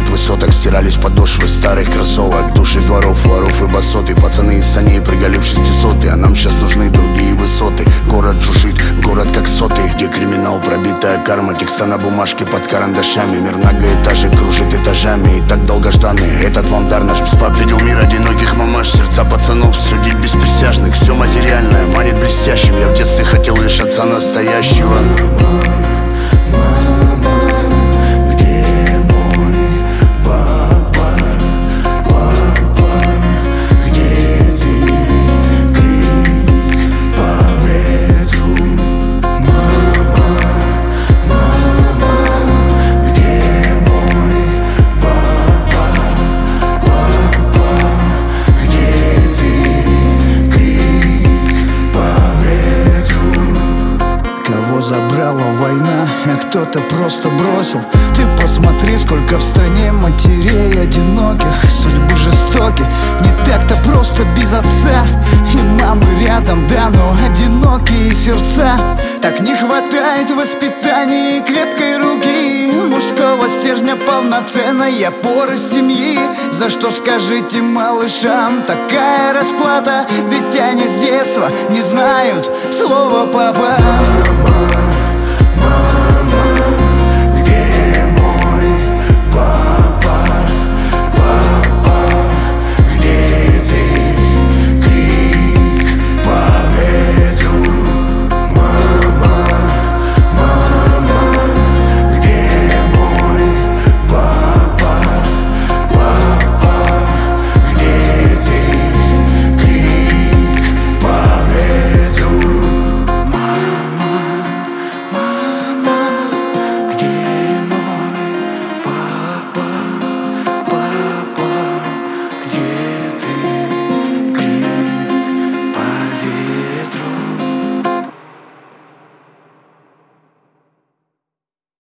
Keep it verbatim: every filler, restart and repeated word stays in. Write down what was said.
от высоток стирались подошвы старых кроссовок. Души дворов, воров и басоты, пацаны из саней прыгали в шестисоты. А нам сейчас нужны другие высоты. Город жужжит, город как сотый, где криминал, пробитая карма, текста на бумажке под карандашами. Мир многоэтажек кружит этажами, и так долгожданный этот вам дар наш пап. Видел мир одиноких мамаш, сердца пацанов судить без присяжных. Все материальное манит блестящим, я в детстве хотел лишь отца настоящего. Забрала война, а кто-то просто бросил. Ты посмотри, сколько в стране матерей одиноких. Судьбы жестоки, не так-то просто без отца. И мамы рядом, да, но одинокие сердца. Так не хватает воспитания и крепкой руки, мужского стержня, полноценной опоры семьи. За что, скажите малышам, такая расплата? Ведь они с детства не знают слова папа.